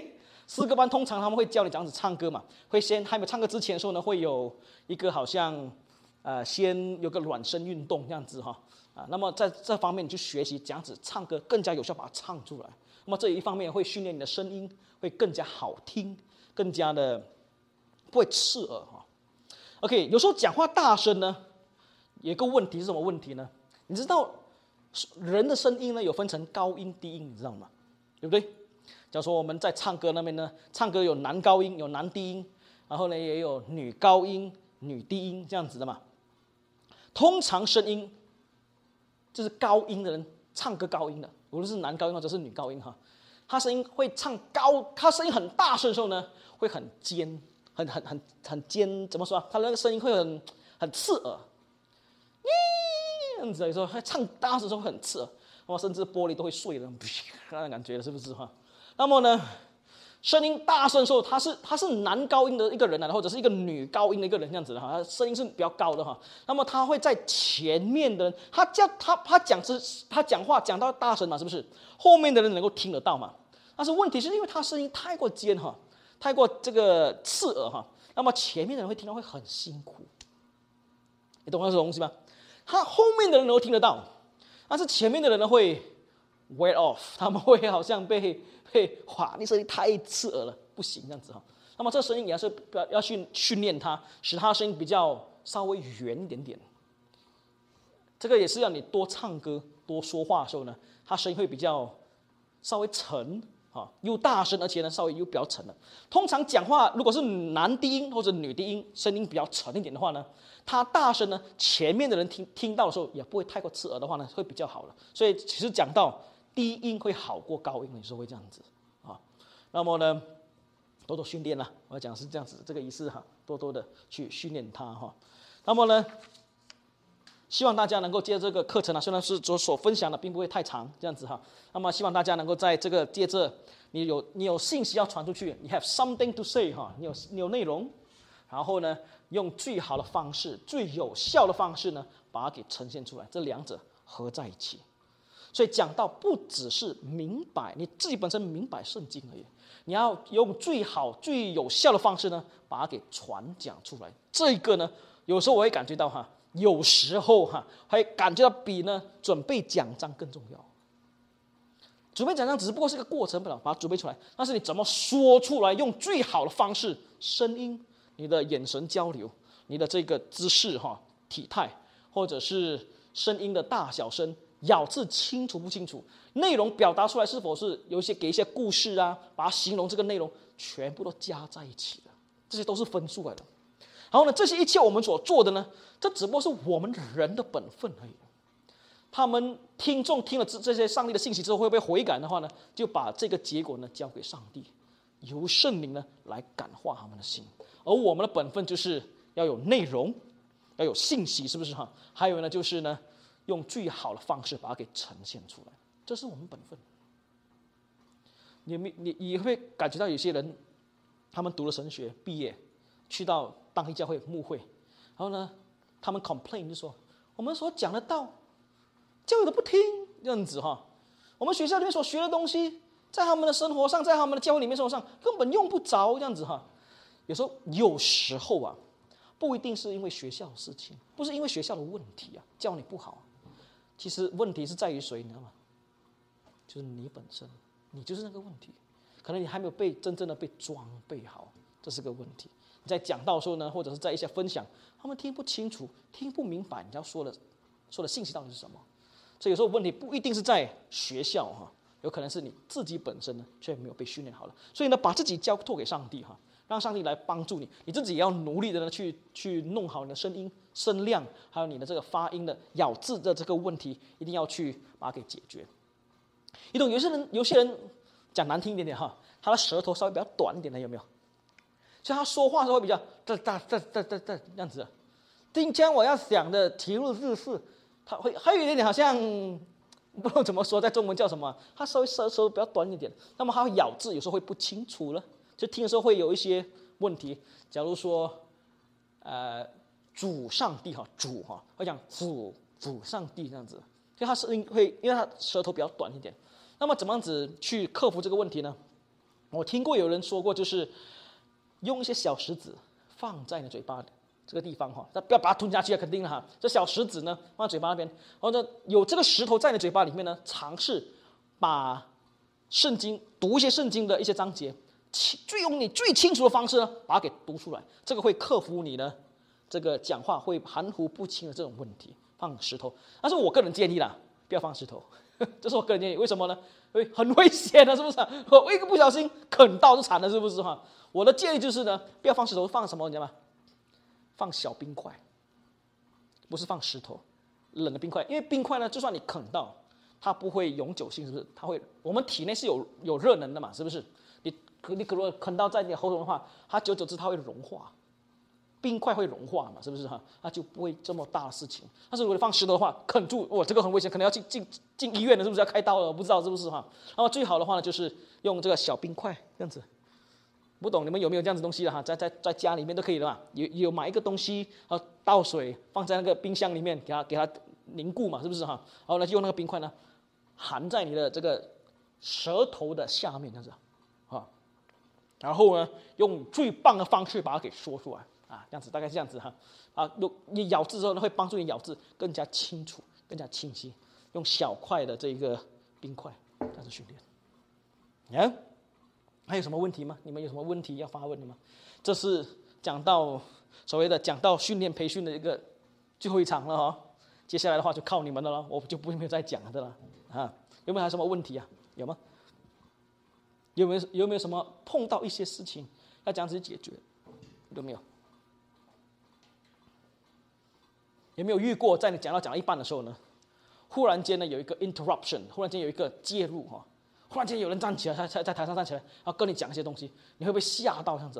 诗歌班通常他们会教你这样子唱歌嘛，会先还没有唱歌之前的时候呢，会有一个好像，呃，先有个暖身运动这样子哈，啊，那么在这方面你去学习这样子唱歌更加有效，把它唱出来。那么这一方面会训练你的声音，会更加好听，更加的不会刺耳哈。OK， 有时候讲话大声呢，有一个问题是什么问题呢？你知道人的声音呢有分成高音、低音，你知道吗？对不对？假如说我们在唱歌那边呢，唱歌有男高音，有男低音，然后呢也有女高音、女低音这样子的嘛。通常声音就是高音的人唱歌高音的，无论是男高音或者是女高音哈，他声音会唱高，他声音很大声的时候呢，会很尖，很很很很尖，怎么说啊？他那个声音会很很刺耳，这样子有时候唱大声的时候会很刺耳，那么甚至玻璃都会碎了，那种感觉是不是哈？那么呢，声音大声的时候，他是他是男高音的一个人啊，或者是一个女高音的一个人这样子的哈，他声音是比较高的哈。那么他会在前面的人，他叫他他讲是他讲话讲到大声嘛，是不是？后面的人能够听得到嘛？但是问题是因为他声音太过尖哈，太过这个刺耳哈，那么前面的人会听到会很辛苦。你懂那种东西吗？他后面的人能够听得到，但是前面的人呢会 wear off， 他们会好像被被哇，你声音太刺耳了，不行这样子哈。那么这声音也是要要训训练它，使它声音比较稍微圆一点点。这个也是让你多唱歌、多说话的时候呢，它声音会比较稍微沉啊，又大声，而且呢稍微又比较沉了。通常讲话如果是男低音或者女低音，声音比较沉一点的话呢，它大声呢，前面的人听听到的时候也不会太过刺耳的话呢，会比较好了。所以其实讲到低音会好过高音，有时候会这样子啊。那么呢，多多训练啦，我要讲是这样子这个意思哈，多多的去训练它哈。那么呢，希望大家能够借这个课程啊，虽然是所所分享的并不会太长这样子哈。那么希望大家能够在这个借着你有你有信息要传出去，你 have something to say 哈，你有你有内容，然后呢，用最好的方式、最有效的方式呢，把它给呈现出来，这两者合在一起。所以讲到不只是明白你自己本身明白圣经而已，你要用最好、最有效的方式呢，把它给传讲出来。这个呢，有时候我会感觉到哈，有时候哈，还感觉到比呢准备讲章更重要。准备讲章只不过是一个过程，不了把它准备出来，但是你怎么说出来，用最好的方式，声音、你的眼神交流、你的这个姿势哈、体态，或者是声音的大小声、咬字清楚不清楚，内容表达出来是否是有一些给一些故事啊，把它形容这个内容，全部都加在一起的，这些都是分数来的。然后呢，这些一切我们所做的呢，这只不过是我们人的本分而已。他们听众听了这这些上帝的信息之后，会不会悔改的话呢？就把这个结果呢交给上帝，由圣灵呢来感化他们的心。而我们的本分就是要有内容，要有信息，是不是哈？还有呢，就是呢，用最好的方式把它给呈现出来，这是我们本分。你你你会感觉到有些人，他们读了神学毕业，去到当地教会牧会，然后呢，他们 complain 就说，我们所讲的道，教会都不听，这样子哈。我们学校里面所学的东西，在他们的生活上，在他们的教会里面生活上，根本用不着这样子哈。有时候，有时候啊，不一定是因为学校的事情，不是因为学校的问题啊，教你不好。其实问题是在于谁，你知道吗？就是你本身，你就是那个问题。可能你还没有被真正的被装备好，这是个问题。你在讲道的时候呢，或者是在一些分享，他们听不清楚，听不明白你要说的说的信息到底是什么。所以有时候问题不一定是在学校哈，有可能是你自己本身呢却没有被训练好了。所以呢，把自己交托给上帝哈，让上帝来帮助你，你自己也要努力的呢去去弄好你的声音、声量，还有你的这个发音的咬字的这个问题，一定要去把它给解决。你懂？有些人有些人讲难听一点点哈，他的舌头稍微比较短一点的，有没有？所以他说话的时候会比较哒哒哒哒哒哒这样子。今天我要讲的题目是，他会还有一点点好像不知道怎么说，在中文叫什么？他稍微舌头比较短一点，那么他咬字有时候会不清楚了，就听的时候会有一些问题。假如说，呃，主上帝哈，主哈，会讲主主上帝这样子，所以他是会因为他舌头比较短一点。那么怎么样子去克服这个问题呢？ 我听过有人说过，就是用一些小石子放在你嘴巴的这个地方哈，但不要把它吞下去啊，肯定的哈。这小石子呢放在嘴巴那边，然后呢有这个石头在你嘴巴里面呢，尝试把圣经读一些圣经的一些章节，最用你最清楚的方式呢，把它给读出来。这个会克服你的这个讲话会含糊不清的这种问题。放石头，但是我个人建议啦，不要放石头，这是我个人建议。为什么呢？因为很危险的，是不是？我一个不小心啃到就惨了，是不是哈？我的建议就是呢，不要放石头，放什么？你知道吗？放小冰块，不是放石头，冷的冰块。因为冰块呢，就算你啃到，它不会永久性，是不是？它会，我们体内是有有热能的嘛，是不是？你你如果啃到在你的喉咙的话，它久久之它会融化。冰块会融化嘛，是不是哈？它就不会这么大的事情。但是如果你放石头的话，啃住，哇，这个很危险，可能要进进进医院了，是不是要开刀了？我不知道是不是哈？然后最好的话呢，就是用这个小冰块这样子。不懂你们有没有这样子东西的哈？在在在家里面都可以的嘛。有有买一个东西，然后倒水放在那个冰箱里面，给它给它凝固嘛，是不是哈？然后呢，就用那个冰块呢，含在你的这个舌头的下面这样子，啊，然后呢，用最棒的方式把它给说出来。啊，这样子大概是这样子哈，啊，你咬字之后呢，会帮助你咬字更加清楚、更加清晰。用小块的这个冰块这样子训练。啊，还有什么问题吗？你们有什么问题要发问的吗？这是讲到所谓的讲到训练培训的一个最后一场了哈。接下来的话就靠你们的了，我就不没有再讲的了啊。有没有还有什么问题啊？有吗？有没有有没有什么碰到一些事情要这样子解决？有没有？有没有遇过，在你讲到讲到一半的时候呢，忽然間呢有一個 interruption， 忽然間有一個介入哈，忽然間有人站起來，在在台上站起來，然後跟你講一些東西，你會不會嚇到這樣子？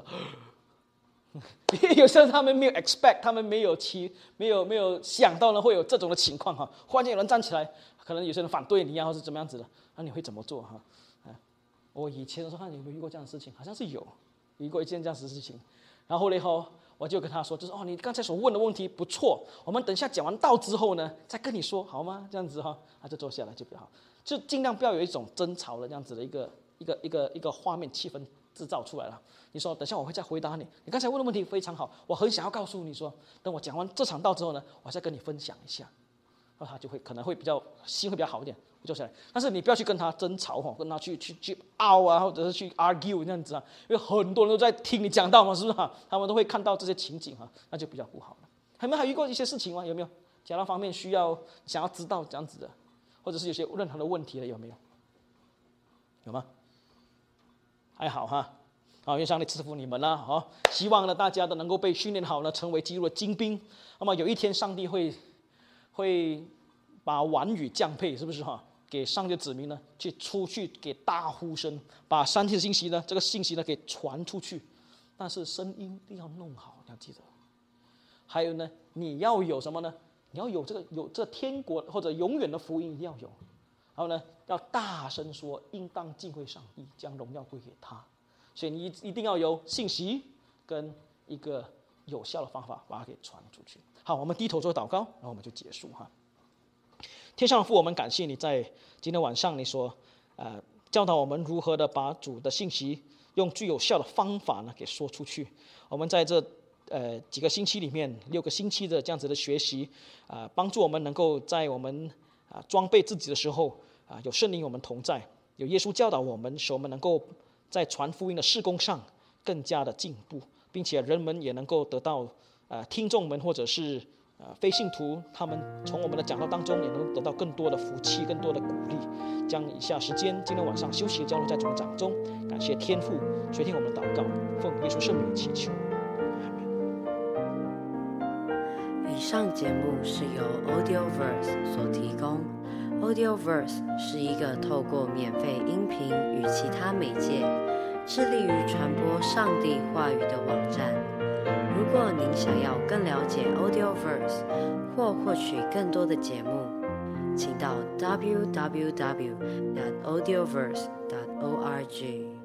有時候他們沒有 expect， 他們沒有期，沒有沒有想到呢會有這種的情況哈。忽然間有人站起來，可能有些人反對你啊，或是怎麼樣子的，那你會怎麼做哈？我以前的時候看有沒有遇過這樣的事情，好像是有遇過一件這樣的事情，然後呢後。我就跟他說，就是哦，你剛才所問的問題不錯，我們等一下講完道之後呢，再跟你說好嗎？這樣子哈，他就坐下來就比較好，就盡量不要有一種爭吵的這樣子的一個一個一個一個畫面氣氛製造出來了。你說等一下我會再回答你，你剛才問的問題非常好，我很想要告訴你說，等我講完這場道之後呢，我再跟你分享一下，然後他就會可能會比較心會比較好一點。坐下來，但是你不要去跟他爭吵哈，跟他去去去拗啊，或者是去 argue 這樣子啊，因為很多人都在聽你講道嘛，是不是哈？他們都會看到這些情景哈，那就比較不好了。還沒還遇過一些事情嗎？有沒有？講道方面需要想要知道這樣子的，或者是有些任何的問題的，有沒有？有嗎？還好哈，好，願上帝賜福你們啦，好，希望呢大家都能夠被訓練好呢，成為基督的精兵。那麼有一天上帝會會把婉語降配，是不是哈？給上帝的子民呢，去出去給大呼聲，把上帝的信息呢，這個信息呢，給傳出去。但是聲音一定要弄好，你要記得。還有呢，你要有什麼呢？你要有這個有這天國或者永遠的福音一定要有。然後呢，要大聲說，應當敬畏上帝，將榮耀歸給他。所以你一定要有信息跟一個有效的方法，把它給傳出去。好，我們低頭做禱告，然後我們就結束哈。天上的父，我們感謝你在今天晚上你所呃教導我們如何的把主的信息用最有效的方法呢給說出去。我們在這呃幾個星期裡面，六個星期的這樣子的學習啊、呃，幫助我們能夠在我們啊、呃、裝備自己的時候啊、呃，有聖靈與我們同在，有耶穌教導我們，使我們能夠在傳福音的事工上更加的進步，並且人們也能夠得到啊、呃、聽眾們或者是呃，非信徒他們從我們的講道當中也能得到更多的福氣，更多的鼓勵。將以下時間，今天晚上休息交流在主的掌中，感謝天父垂聽我們的禱告，奉耶穌聖名祈求。 以上節目是由 Audioverse 所提供。Audioverse 是一個透過免費音頻與其他媒介，致力於傳播上帝話語的網站。如果您想要更了解 Audioverse 或獲取更多的節目，請到 double-u double-u double-u 點 audioverse 點 org。